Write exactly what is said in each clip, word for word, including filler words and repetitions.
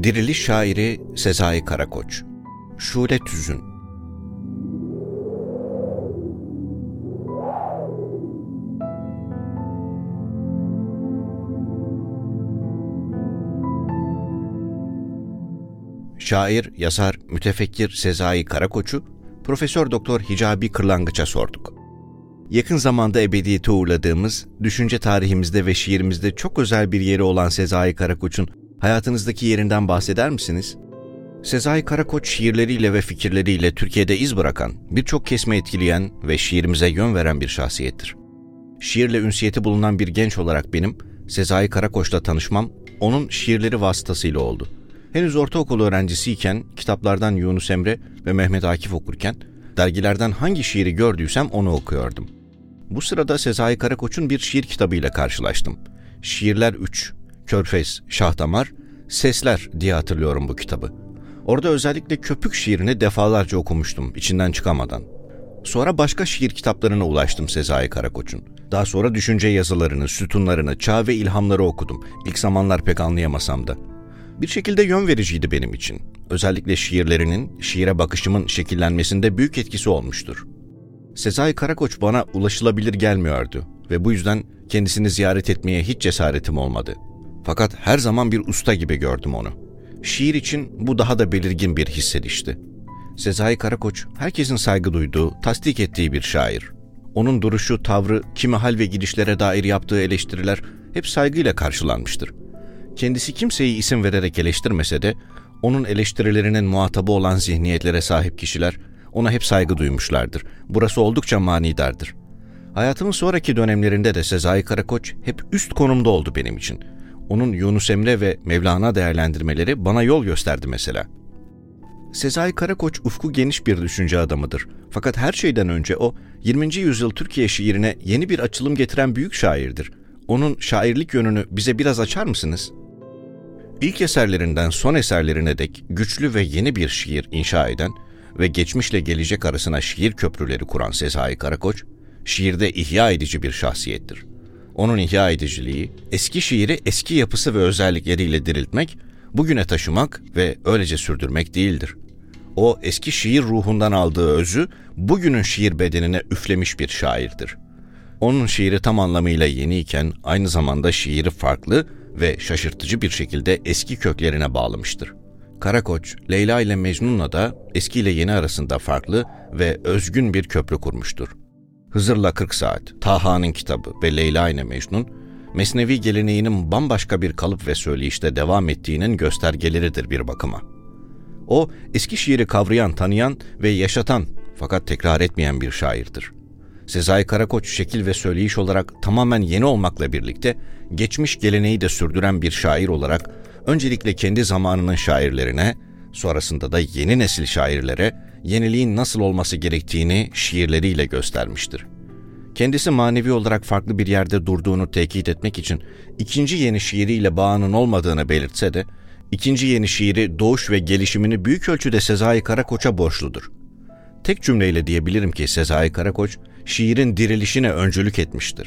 Diriliş şairi Sezai Karakoç. Şule Tüzün. Şair, yazar, mütefekkir Sezai Karakoç'u Profesör Doktor Hicabi Kırlangıç'a sorduk. Yakın zamanda ebediyete uğurladığımız, düşünce tarihimizde ve şiirimizde çok özel bir yeri olan Sezai Karakoç'un hayatınızdaki yerinden bahseder misiniz? Sezai Karakoç şiirleriyle ve fikirleriyle Türkiye'de iz bırakan, birçok kesme etkileyen ve şiirimize yön veren bir şahsiyettir. Şiirle ünsiyeti bulunan bir genç olarak benim, Sezai Karakoç'la tanışmam, onun şiirleri vasıtasıyla oldu. Henüz ortaokul öğrencisiyken, kitaplardan Yunus Emre ve Mehmet Akif okurken, dergilerden hangi şiiri gördüysem onu okuyordum. Bu sırada Sezai Karakoç'un bir şiir kitabıyla karşılaştım. Şiirler üç, Körfez, Şahdamar, Sesler diye hatırlıyorum bu kitabı. Orada özellikle Köpük şiirini defalarca okumuştum, içinden çıkamadan. Sonra başka şiir kitaplarına ulaştım Sezai Karakoç'un. Daha sonra düşünce yazılarını, sütunlarını, çağ ve ilhamları okudum. İlk zamanlar pek anlayamasam da. Bir şekilde yön vericiydi benim için. Özellikle şiirlerinin, şiire bakışımın şekillenmesinde büyük etkisi olmuştur. Sezai Karakoç bana ulaşılabilir gelmiyordu ve bu yüzden kendisini ziyaret etmeye hiç cesaretim olmadı. Fakat her zaman bir usta gibi gördüm onu. Şiir için bu daha da belirgin bir hissedişti. Sezai Karakoç, herkesin saygı duyduğu, tasdik ettiği bir şair. Onun duruşu, tavrı, kimi hal ve gidişlere dair yaptığı eleştiriler hep saygıyla karşılanmıştır. Kendisi kimseyi isim vererek eleştirmese de, onun eleştirilerinin muhatabı olan zihniyetlere sahip kişiler ona hep saygı duymuşlardır. Burası oldukça manidardır. Hayatımın sonraki dönemlerinde de Sezai Karakoç hep üst konumda oldu benim için. Onun Yunus Emre ve Mevlana değerlendirmeleri bana yol gösterdi mesela. Sezai Karakoç ufku geniş bir düşünce adamıdır. Fakat her şeyden önce o, yirminci yüzyıl Türkiye şiirine yeni bir açılım getiren büyük şairdir. Onun şairlik yönünü bize biraz açar mısınız? İlk eserlerinden son eserlerine dek güçlü ve yeni bir şiir inşa eden ve geçmişle gelecek arasına şiir köprüleri kuran Sezai Karakoç, şiirde ihya edici bir şahsiyettir. Onun ihya ediciliği, eski şiiri eski yapısı ve özellikleriyle diriltmek, bugüne taşımak ve öylece sürdürmek değildir. O eski şiir ruhundan aldığı özü, bugünün şiir bedenine üflemiş bir şairdir. Onun şiiri tam anlamıyla yeniyken aynı zamanda şiiri farklı ve şaşırtıcı bir şekilde eski köklerine bağlamıştır. Karakoç, Leyla ile Mecnun'la da eski ile yeni arasında farklı ve özgün bir köprü kurmuştur. Hızır'la kırk saat, Taha'nın kitabı ve Leyla ile Mecnun, Mesnevi geleneğinin bambaşka bir kalıp ve söyleyişte devam ettiğinin göstergeleridir bir bakıma. O, eski şiiri kavrayan, tanıyan ve yaşatan fakat tekrar etmeyen bir şairdir. Sezai Karakoç şekil ve söyleyiş olarak tamamen yeni olmakla birlikte geçmiş geleneği de sürdüren bir şair olarak öncelikle kendi zamanının şairlerine, sonrasında da yeni nesil şairlere yeniliğin nasıl olması gerektiğini şiirleriyle göstermiştir. Kendisi manevi olarak farklı bir yerde durduğunu tekit etmek için ikinci yeni şiiriyle bağının olmadığını belirtse de, ikinci yeni şiiri doğuş ve gelişimini büyük ölçüde Sezai Karakoç'a borçludur. Tek cümleyle diyebilirim ki Sezai Karakoç, şiirin dirilişine öncülük etmiştir.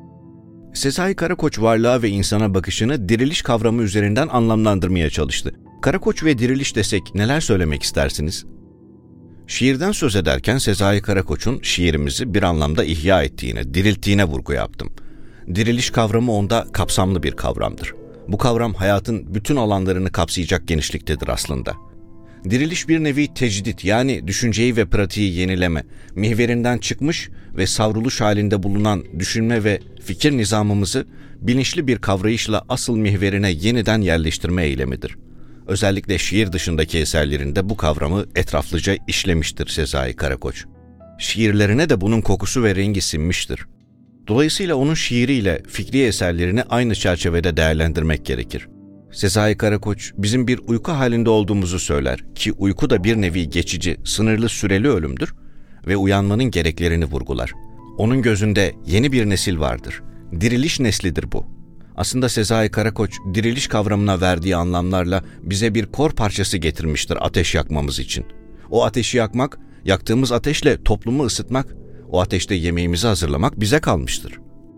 Sezai Karakoç varlığa ve insana bakışını diriliş kavramı üzerinden anlamlandırmaya çalıştı. Karakoç ve diriliş desek neler söylemek istersiniz? Şiirden söz ederken Sezai Karakoç'un şiirimizi bir anlamda ihya ettiğine, dirilttiğine vurgu yaptım. Diriliş kavramı onda kapsamlı bir kavramdır. Bu kavram hayatın bütün alanlarını kapsayacak genişliktedir aslında. Diriliş bir nevi tecdit, yani düşünceyi ve pratiği yenileme, mihverinden çıkmış ve savruluş halinde bulunan düşünme ve fikir nizamımızı bilinçli bir kavrayışla asıl mihverine yeniden yerleştirme eylemidir. Özellikle şiir dışındaki eserlerinde bu kavramı etraflıca işlemiştir Sezai Karakoç. Şiirlerine de bunun kokusu ve rengi sinmiştir. Dolayısıyla onun şiiriyle fikri eserlerini aynı çerçevede değerlendirmek gerekir. Sezai Karakoç bizim bir uyku halinde olduğumuzu söyler ki uyku da bir nevi geçici, sınırlı süreli ölümdür ve uyanmanın gereklerini vurgular. Onun gözünde yeni bir nesil vardır. Diriliş neslidir bu. Aslında Sezai Karakoç diriliş kavramına verdiği anlamlarla bize bir kor parçası getirmiştir ateş yakmamız için. O ateşi yakmak, yaktığımız ateşle toplumu ısıtmak, o ateşte yemeğimizi hazırlamak bize kalmıştır.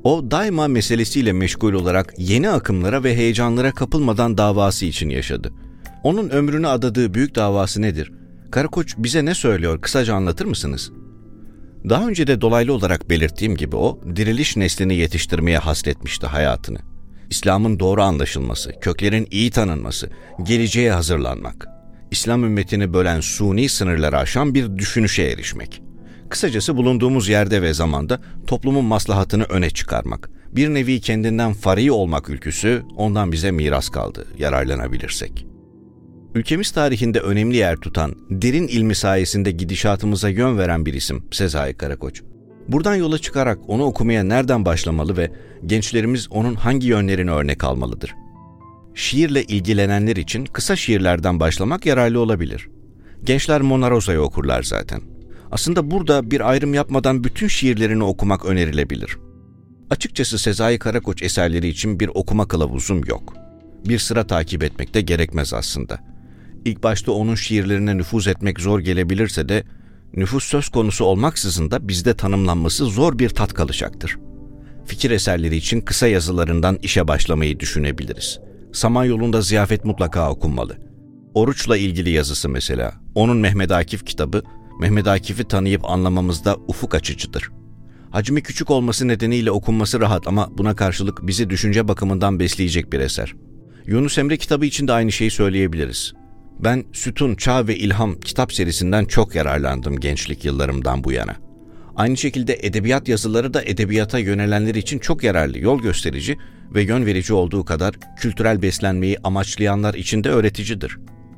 O daima meselesiyle meşgul olarak yeni akımlara ve heyecanlara kapılmadan davası için yaşadı. Onun ömrünü adadığı büyük davası nedir? Karakoç bize ne söylüyor? Kısaca anlatır mısınız? Daha önce de dolaylı olarak belirttiğim gibi o, diriliş neslini yetiştirmeye hasretmişti hayatını. İslam'ın doğru anlaşılması, köklerin iyi tanınması, geleceğe hazırlanmak. İslam ümmetini bölen suni sınırları aşan bir düşünüşe erişmek. Kısacası bulunduğumuz yerde ve zamanda toplumun maslahatını öne çıkarmak. Bir nevi kendinden fari olmak ülküsü ondan bize miras kaldı, yararlanabilirsek. Ülkemiz tarihinde önemli yer tutan, derin ilmi sayesinde gidişatımıza yön veren bir isim Sezai Karakoç. Buradan yola çıkarak onu okumaya nereden başlamalı ve gençlerimiz onun hangi yönlerini örnek almalıdır? Şiirle ilgilenenler için kısa şiirlerden başlamak yararlı olabilir. Gençler Mona Rosa'yı okurlar zaten. Aslında burada bir ayrım yapmadan bütün şiirlerini okumak önerilebilir. Açıkçası Sezai Karakoç eserleri için bir okuma kılavuzum yok. Bir sıra takip etmek de gerekmez aslında. İlk başta onun şiirlerine nüfuz etmek zor gelebilirse de, nüfus söz konusu olmaksızın da bizde tanımlanması zor bir tat kalacaktır. Fikir eserleri için kısa yazılarından işe başlamayı düşünebiliriz. Samanyolu'nda Ziyafet mutlaka okunmalı. Oruçla ilgili yazısı mesela, onun Mehmet Akif kitabı, Mehmet Akif'i tanıyıp anlamamızda ufuk açıcıdır. Hacmi küçük olması nedeniyle okunması rahat ama buna karşılık bizi düşünce bakımından besleyecek bir eser. Yunus Emre kitabı için de aynı şeyi söyleyebiliriz. Ben Sütun, Çağ ve İlham kitap serisinden çok yararlandım gençlik yıllarımdan bu yana. Aynı şekilde edebiyat yazıları da edebiyata yönelenler için çok yararlı, yol gösterici ve yön verici olduğu kadar kültürel beslenmeyi amaçlayanlar için de öğreticidir.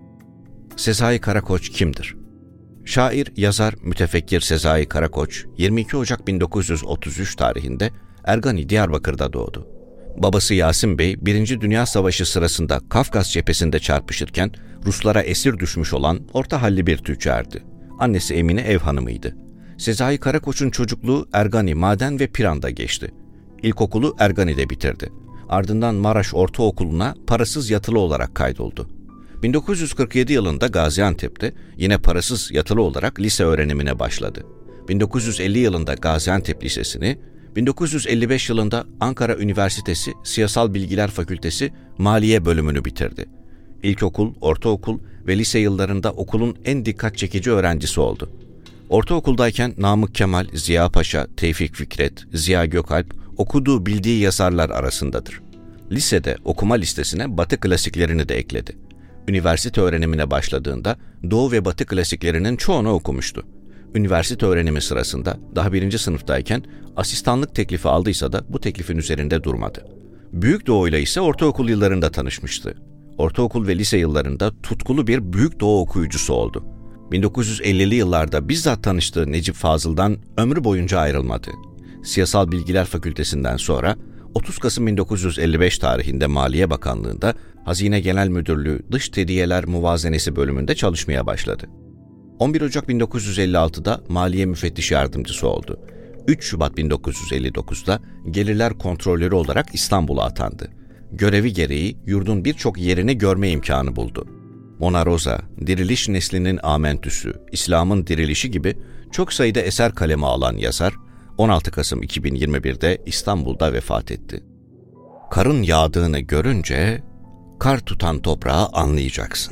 Sezai Karakoç kimdir? Şair, yazar, mütefekkir Sezai Karakoç, yirmi iki Ocak bin dokuz yüz otuz üç tarihinde Ergani, Diyarbakır'da doğdu. Babası Yasin Bey, Birinci Dünya Savaşı sırasında Kafkas cephesinde çarpışırken Ruslara esir düşmüş olan orta halli bir tüccardı. Annesi Emine ev hanımıydı. Sezai Karakoç'un çocukluğu Ergani, Maden ve Piran'da geçti. İlkokulu Ergani'de bitirdi. Ardından Maraş Ortaokulu'na parasız yatılı olarak kaydoldu. bin dokuz yüz kırk yedi yılında Gaziantep'te yine parasız yatılı olarak lise öğrenimine başladı. bin dokuz yüz elli yılında Gaziantep Lisesi'ni, bin dokuz yüz elli beş yılında Ankara Üniversitesi Siyasal Bilgiler Fakültesi Maliye bölümünü bitirdi. İlkokul, ortaokul ve lise yıllarında okulun en dikkat çekici öğrencisi oldu. Ortaokuldayken Namık Kemal, Ziya Paşa, Tevfik Fikret, Ziya Gökalp okuduğu bildiği yazarlar arasındadır. Lisede okuma listesine Batı klasiklerini de ekledi. Üniversite öğrenimine başladığında Doğu ve Batı klasiklerinin çoğunu okumuştu. Üniversite öğrenimi sırasında daha birinci sınıftayken asistanlık teklifi aldıysa da bu teklifin üzerinde durmadı. Büyük Doğu ile ise ortaokul yıllarında tanışmıştı. Ortaokul ve lise yıllarında tutkulu bir Büyük Doğu okuyucusu oldu. bin dokuz yüz ellili yıllarda bizzat tanıştığı Necip Fazıl'dan ömrü boyunca ayrılmadı. Siyasal Bilgiler Fakültesinden sonra otuz Kasım bin dokuz yüz elli beş tarihinde Maliye Bakanlığı'nda Hazine Genel Müdürlüğü Dış Tediyeler Muvazenesi bölümünde çalışmaya başladı. on bir Ocak bin dokuz yüz elli altıda Maliye Müfettiş Yardımcısı oldu. üç Şubat bin dokuz yüz elli dokuzda Gelirler Kontrolörü olarak İstanbul'a atandı. Görevi gereği yurdun birçok yerini görme imkanı buldu. Mona Rosa, Diriliş Neslinin Amentüsü, İslam'ın Dirilişi gibi çok sayıda eser kaleme alan yazar, on altı Kasım iki bin yirmi birde İstanbul'da vefat etti. Karın yağdığını görünce, kar tutan toprağı anlayacaksın.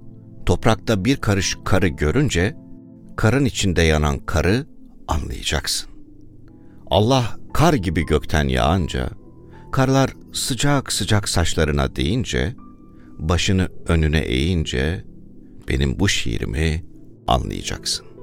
Toprakta bir karış karı görünce, karın içinde yanan karı anlayacaksın. Allah kar gibi gökten yağınca, karlar sıcak sıcak saçlarına değince, başını önüne eğince, benim bu şiirimi anlayacaksın.